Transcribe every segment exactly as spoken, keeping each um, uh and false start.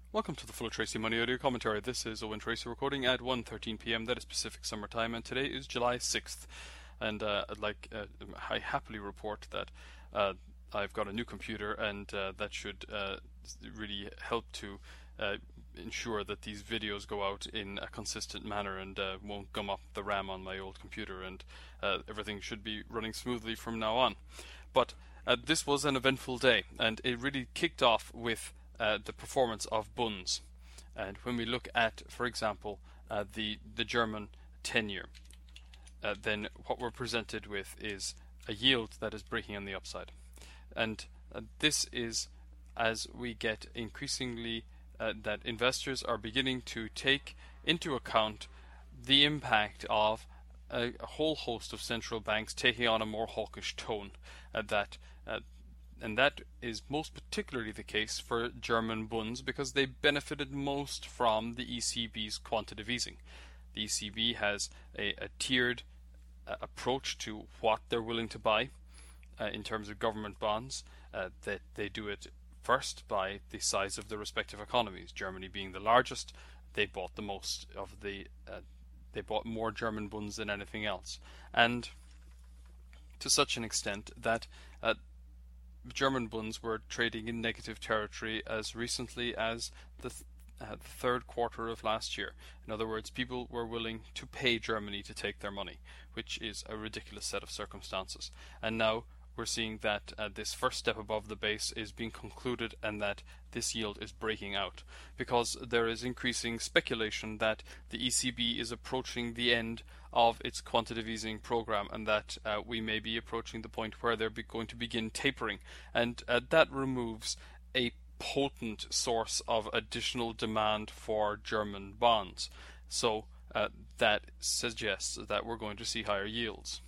Welcome to the Full of Tracy Money Audio Commentary. This is Owen Tracy recording at one thirteen p m. That is Pacific Summer Time, and today is July sixth. And uh, I'd like, uh, I happily report that uh, I've got a new computer, and uh, that should uh, really help to uh, ensure that these videos go out in a consistent manner and uh, won't gum up the RAM on my old computer, and uh, everything should be running smoothly from now on. But uh, this was an eventful day, and it really kicked off with Uh, the performance of bonds. And when we look at, for example, uh, the the German ten-year, uh, then what we're presented with is a yield that is breaking on the upside. And uh, this is as we get increasingly uh, that investors are beginning to take into account the impact of a, a whole host of central banks taking on a more hawkish tone, uh, that uh, and that is most particularly the case for German bonds because they benefited most from the E C B's quantitative easing. The E C B has a, a tiered uh, approach to what they're willing to buy uh, in terms of government bonds. Uh, that they do it first by the size of the respective economies. Germany being the largest, they bought the most of the. Uh, they bought more German bonds than anything else, and to such an extent that Uh, German bonds were trading in negative territory as recently as the, th uh, the third quarter of last year. In other words, people were willing to pay Germany to take their money, which is a ridiculous set of circumstances. And now we're seeing that uh, this first step above the base is being concluded and that this yield is breaking out, because there is increasing speculation that the E C B is approaching the end of its quantitative easing program, and that uh, we may be approaching the point where they're be going to begin tapering, and uh, that removes a potent source of additional demand for German bonds. So uh, that suggests that we're going to see higher yields.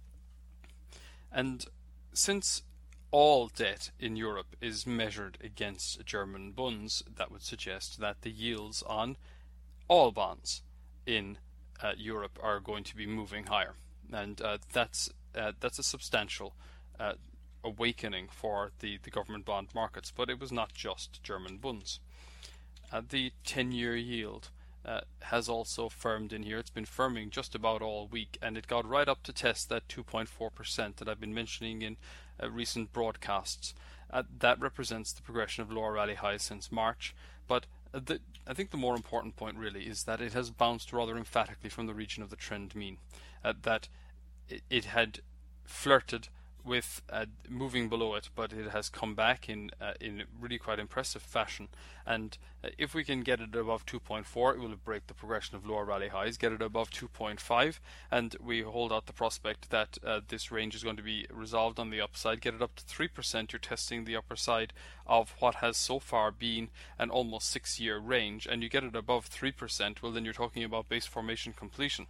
And since all debt in Europe is measured against German bonds, that would suggest that the yields on all bonds in uh, Europe are going to be moving higher, and uh, that's uh, that's a substantial uh, awakening for the, the government bond markets. But it was not just German bonds. Uh, the ten-year yield uh, has also firmed in here. It's been firming just about all week, and it got right up to test that two point four percent that I've been mentioning in uh, recent broadcasts. Uh, that represents the progression of lower rally highs since March, but uh, the, I think the more important point really is that it has bounced rather emphatically from the region of the trend mean, uh, that it, it had flirted with uh, moving below it, but it has come back in uh, in really quite impressive fashion. And uh, if we can get it above two point four, it will break the progression of lower rally highs. Get it above two point five, and we hold out the prospect that uh, this range is going to be resolved on the upside. Get it up to three percent, you're testing the upper side of what has so far been an almost six-year range, and you get it above three percent, well then you're talking about base formation completion.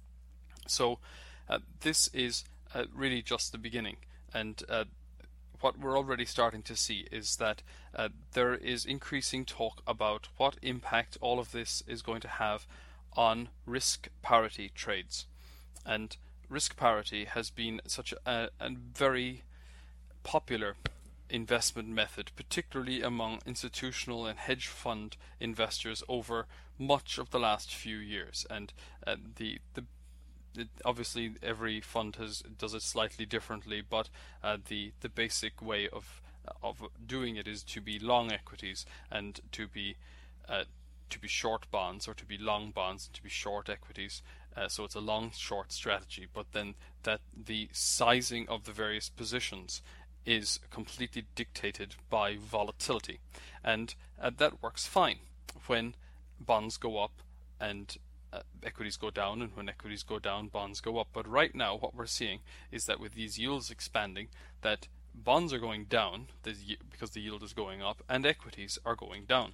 So uh, this is Uh, really just the beginning, and uh, what we're already starting to see is that uh, there is increasing talk about what impact all of this is going to have on risk parity trades. And risk parity has been such a, a very popular investment method, particularly among institutional and hedge fund investors over much of the last few years, and uh, the the It, obviously every fund has does it slightly differently, but uh, the the basic way of of doing it is to be long equities and to be uh, to be short bonds, or to be long bonds and to be short equities. Uh, so it's a long short strategy, but then that the sizing of the various positions is completely dictated by volatility, and uh, that works fine when bonds go up and Uh, equities go down, and when equities go down, bonds go up. But right now what we're seeing is that with these yields expanding, that bonds are going down because the yield is going up, and equities are going down.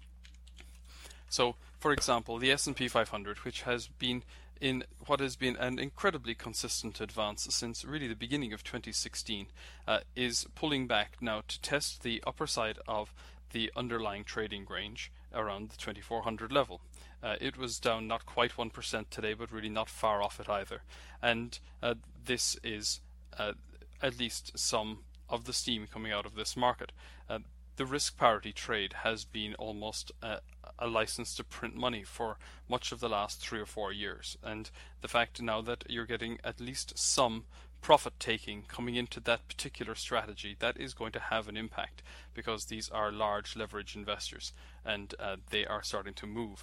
So for example, the S and P five hundred, which has been in what has been an incredibly consistent advance since really the beginning of twenty sixteen, uh, is pulling back now to test the upper side of the underlying trading range around the twenty-four hundred level. Uh, it was down not quite one percent today, but really not far off it either. And uh, this is uh, at least some of the steam coming out of this market. Uh, the risk parity trade has been almost a, a license to print money for much of the last three or four years. And the fact now that you're getting at least some profit taking coming into that particular strategy, that is going to have an impact, because these are large leverage investors, and uh, they are starting to move.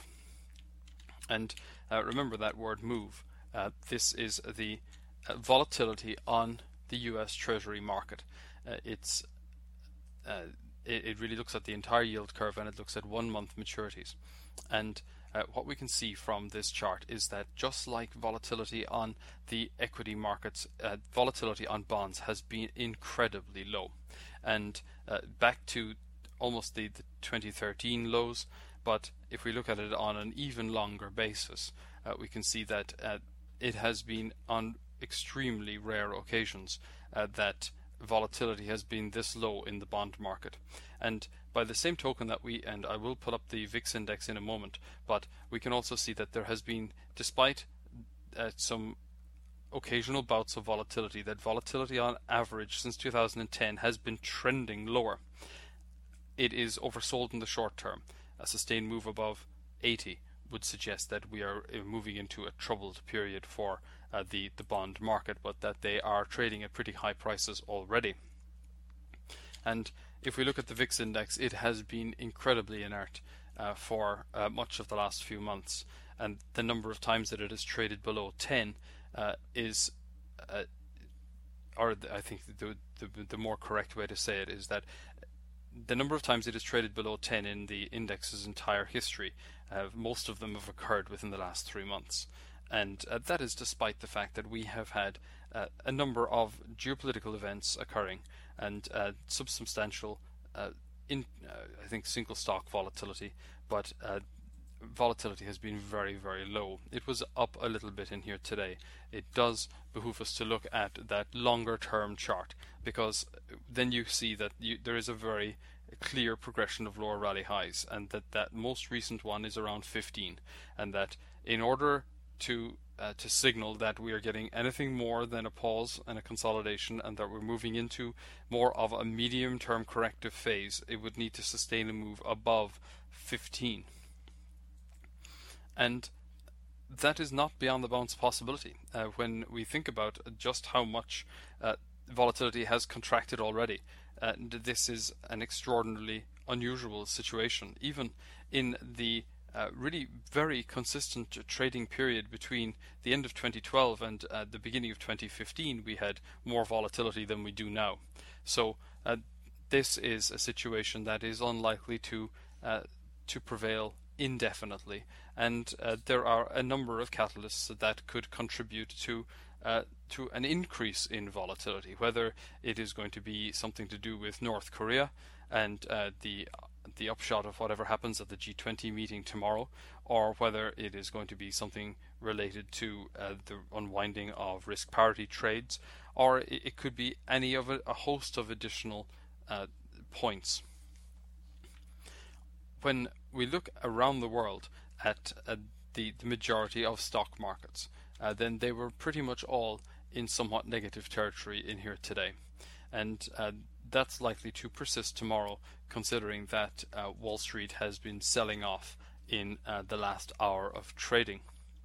And uh, remember that word move. Uh, this is the uh, volatility on the U S Treasury market. Uh, it's uh, it, it really looks at the entire yield curve, and it looks at one month maturities. And uh, what we can see from this chart is that just like volatility on the equity markets, uh, volatility on bonds has been incredibly low, and uh, back to almost the, the twenty thirteen lows. But if we look at it on an even longer basis, uh, we can see that uh, it has been on extremely rare occasions uh, that volatility has been this low in the bond market. And by the same token that we, and I will put up the V I X index in a moment, but we can also see that there has been, despite uh, some occasional bouts of volatility, that volatility on average since two thousand ten has been trending lower. It is oversold in the short term. A sustained move above eighty would suggest that we are moving into a troubled period for uh, the, the bond market, but that they are trading at pretty high prices already. And if we look at the V I X index, it has been incredibly inert uh, for uh, much of the last few months, and the number of times that it has traded below ten uh, is, uh, or I think the, the the more correct way to say it is that the number of times it has traded below ten in the index's entire history, uh, most of them have occurred within the last three months. And uh, that is despite the fact that we have had uh, a number of geopolitical events occurring, and uh, substantial, uh, in, uh, I think, single stock volatility, but uh, volatility has been very, very low. It was up a little bit in here today. It does behoove us to look at that longer term chart, because then you see that you, there is a very clear progression of lower rally highs, and that that most recent one is around fifteen, and that in order to uh, to signal that we are getting anything more than a pause and a consolidation, and that we're moving into more of a medium term corrective phase, it would need to sustain a move above fifteen. And that is not beyond the bounds possibility uh, when we think about just how much uh, volatility has contracted already. Uh, this is an extraordinarily unusual situation. Even in the uh, really very consistent trading period between the end of twenty twelve and uh, the beginning of twenty fifteen, we had more volatility than we do now. So uh, this is a situation that is unlikely to uh, to prevail indefinitely, and uh, there are a number of catalysts that could contribute to uh, to an increase in volatility, whether it is going to be something to do with North Korea and uh, the the upshot of whatever happens at the G twenty meeting tomorrow, or whether it is going to be something related to uh, the unwinding of risk parity trades, or it, it could be any of a, a host of additional uh, points. When we look around the world at uh, the, the majority of stock markets, uh, then they were pretty much all in somewhat negative territory in here today. And uh, that's likely to persist tomorrow, considering that uh, Wall Street has been selling off in uh, the last hour of trading.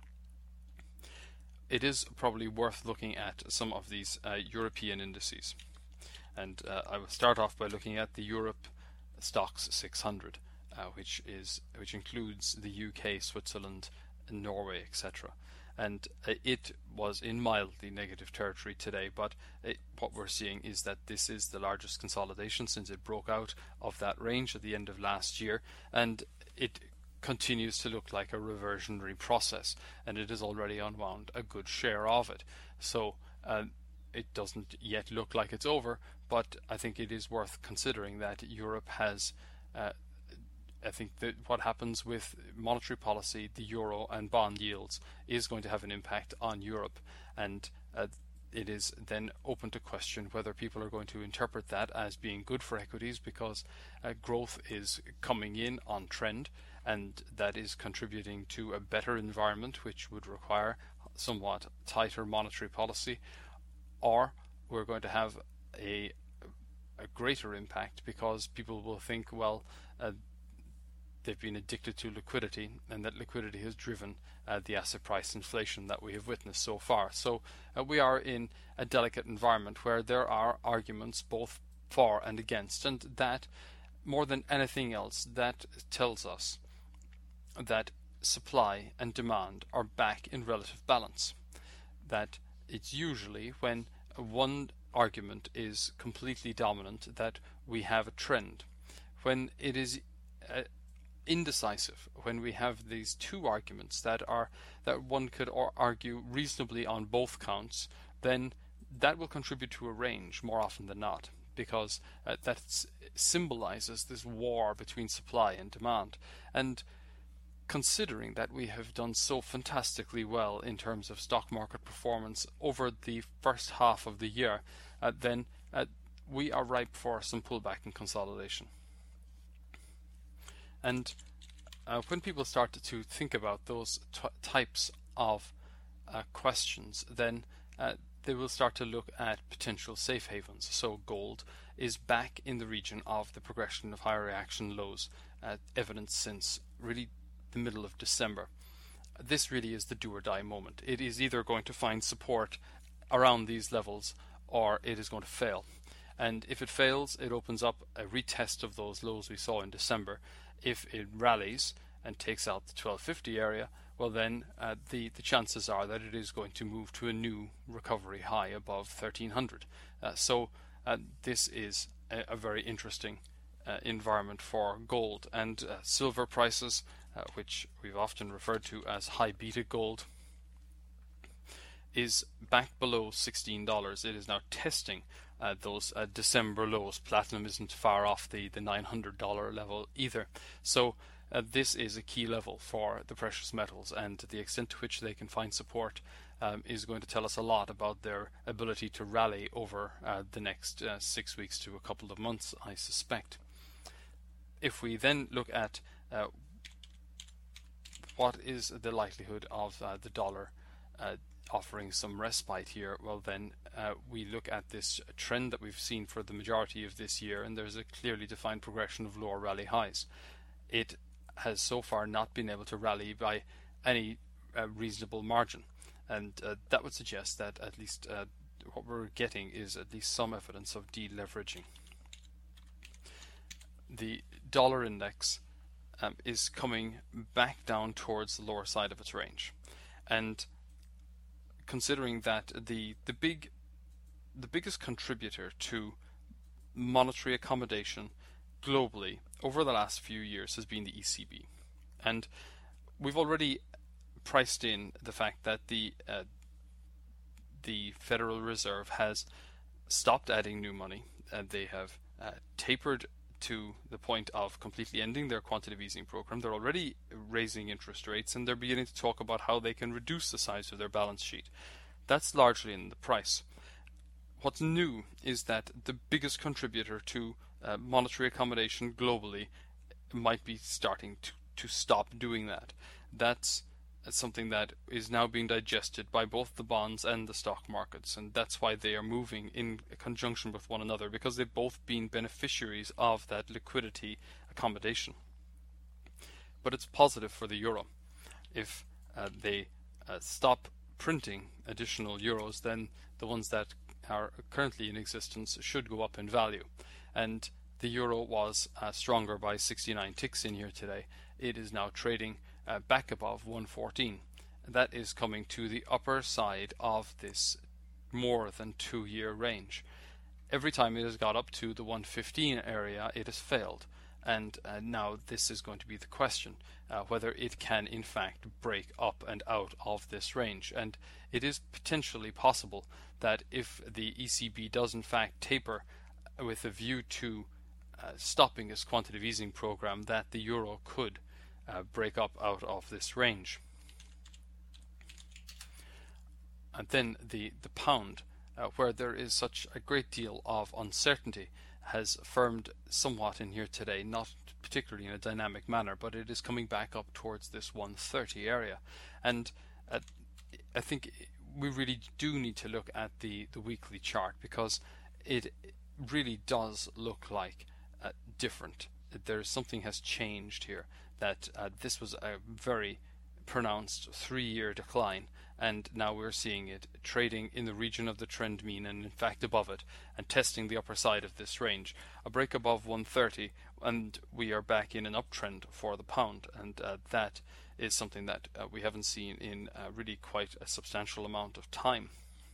It is probably worth looking at some of these uh, European indices. And uh, I will start off by looking at the Europe Stoxx six hundred. Uh, which is which includes the U K, Switzerland, Norway, et cetera. And uh, it was in mildly negative territory today, but it, what we're seeing is that this is the largest consolidation since it broke out of that range at the end of last year, and it continues to look like a reversionary process, and it has already unwound a good share of it. So uh, it doesn't yet look like it's over, but I think it is worth considering that Europe has uh, I think that what happens with monetary policy, the euro and bond yields is going to have an impact on Europe, and uh, it is then open to question whether people are going to interpret that as being good for equities, because uh, growth is coming in on trend, and that is contributing to a better environment which would require somewhat tighter monetary policy, or we're going to have a a greater impact, because people will think, well, uh, they've been addicted to liquidity, and that liquidity has driven uh, the asset price inflation that we have witnessed so far. So uh, we are in a delicate environment where there are arguments both for and against, and that, more than anything else, that tells us that supply and demand are back in relative balance. That it's usually when one argument is completely dominant that we have a trend. When it is uh, indecisive, when we have these two arguments that are that one could argue reasonably on both counts, then that will contribute to a range more often than not, because uh, that symbolizes this war between supply and demand. And considering that we have done so fantastically well in terms of stock market performance over the first half of the year, uh, then uh, we are ripe for some pullback and consolidation. And uh, when people start to think about those t- types of uh, questions, then uh, they will start to look at potential safe havens. So gold is back in the region of the progression of higher reaction lows, uh, evidenced since really the middle of December. This really is the do or die moment. It is either going to find support around these levels, or it is going to fail. And if it fails, it opens up a retest of those lows we saw in December. If it rallies and takes out the twelve fifty area, well then uh, the, the chances are that it is going to move to a new recovery high above thirteen hundred. Uh, so uh, this is a, a very interesting uh, environment for gold. And uh, silver prices, uh, which we've often referred to as high beta gold, is back below sixteen dollars. It is now testing uh, those uh, December lows. Platinum isn't far off the, the nine hundred dollars level either. So uh, this is a key level for the precious metals, and the extent to which they can find support um, is going to tell us a lot about their ability to rally over uh, the next uh, six weeks to a couple of months, I suspect. If we then look at uh, what is the likelihood of uh, the dollar uh, offering some respite here, well then uh, we look at this trend that we've seen for the majority of this year, and there's a clearly defined progression of lower rally highs. It has so far not been able to rally by any uh, reasonable margin, and uh, that would suggest that at least uh, what we're getting is at least some evidence of deleveraging. The dollar index um, is coming back down towards the lower side of its range, and considering that the the big the biggest contributor to monetary accommodation globally over the last few years has been the E C B, and we've already priced in the fact that the uh, the Federal Reserve has stopped adding new money, and they have uh, tapered to the point of completely ending their quantitative easing program. They're already raising interest rates, and they're beginning to talk about how they can reduce the size of their balance sheet. That's largely in the price. What's new is that the biggest contributor to uh, monetary accommodation globally might be starting to, to stop doing that. That's something that is now being digested by both the bonds and the stock markets, and that's why they are moving in conjunction with one another, because they've both been beneficiaries of that liquidity accommodation. But it's positive for the euro. If uh, they uh, stop printing additional euros, then the ones that are currently in existence should go up in value. And the euro was uh, stronger by sixty-nine ticks in here today. It is now trading uh, back above one fourteen. That is coming to the upper side of this more than two year range. Every time it has got up to the one fifteen area, it has failed. And uh, now this is going to be the question, uh, whether it can in fact break up and out of this range. And it is potentially possible that if the E C B does in fact taper with a view to uh, stopping its quantitative easing program, that the euro could uh, break up out of this range. And then the, the pound, uh, where there is such a great deal of uncertainty, has firmed somewhat in here today, not particularly in a dynamic manner, but it is coming back up towards this one thirty area. And uh, I think we really do need to look at the, the weekly chart, because it really does look like uh, different. There's something has changed here. That uh, this was a very pronounced three-year decline, and now we're seeing it trading in the region of the trend mean, and in fact above it, and testing the upper side of this range. A break above one thirty, and we are back in an uptrend for the pound, and uh, that is something that uh, we haven't seen in uh, really quite a substantial amount of time.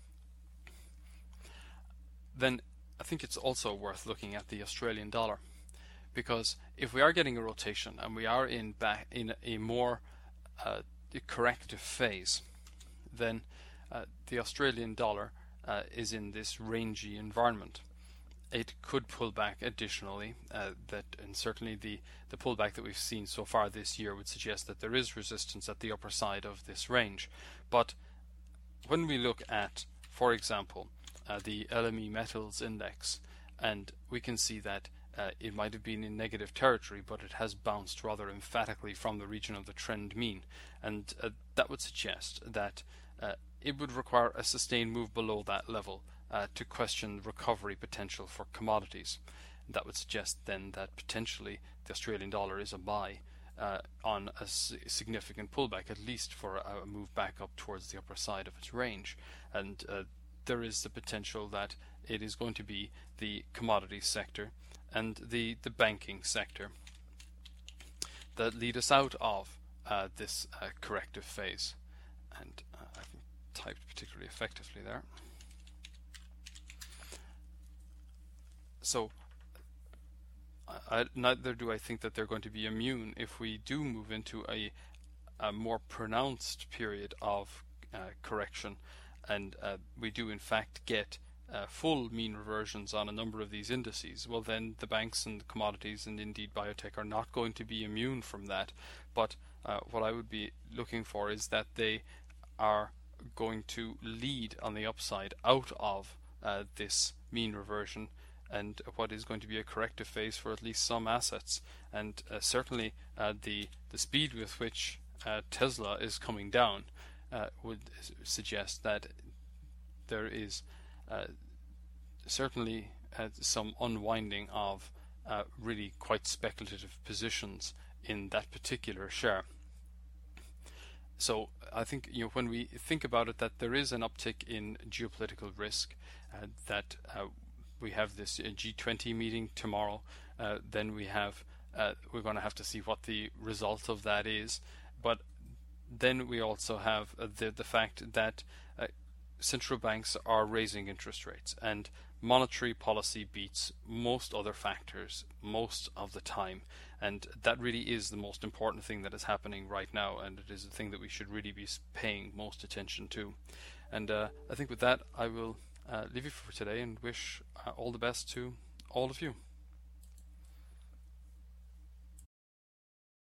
Then I think it's also worth looking at the Australian dollar, because if we are getting a rotation and we are in back in a more uh, corrective phase, then uh, the Australian dollar uh, is in this rangy environment. It could pull back additionally, uh, that and certainly the, the pullback that we've seen so far this year would suggest that there is resistance at the upper side of this range. But when we look at, for example, uh, the L M E Metals Index, and we can see that Uh, it might have been in negative territory, but it has bounced rather emphatically from the region of the trend mean, and uh, that would suggest that uh, it would require a sustained move below that level uh, to question the recovery potential for commodities. That would suggest then that potentially the Australian dollar is a buy uh, on a significant pullback, at least for a, a move back up towards the upper side of its range. And uh, there is the potential that it is going to be the commodities sector and the, the banking sector that lead us out of uh, this uh, corrective phase. And uh, I haven't typed particularly effectively there. So I, I, neither do I think that they're going to be immune if we do move into a, a more pronounced period of uh, correction, and uh, we do in fact get Uh, full mean reversions on a number of these indices. Well, then the banks and the commodities and indeed biotech are not going to be immune from that. But uh, what I would be looking for is that they are going to lead on the upside out of uh, this mean reversion and what is going to be a corrective phase for at least some assets. And uh, certainly uh, the the speed with which uh, Tesla is coming down uh, would suggest that there is Uh, certainly uh, some unwinding of uh, really quite speculative positions in that particular share. So I think, you know, when we think about it, that there is an uptick in geopolitical risk, uh, that uh, we have this uh, G twenty meeting tomorrow, uh, then we have uh, we're going to have to see what the result of that is, but then we also have uh, the the fact that uh, central banks are raising interest rates, and monetary policy beats most other factors most of the time, and that really is the most important thing that is happening right now, and it is a thing that we should really be paying most attention to. And uh, I think with that I will uh, leave you for today and wish uh, all the best to all of you.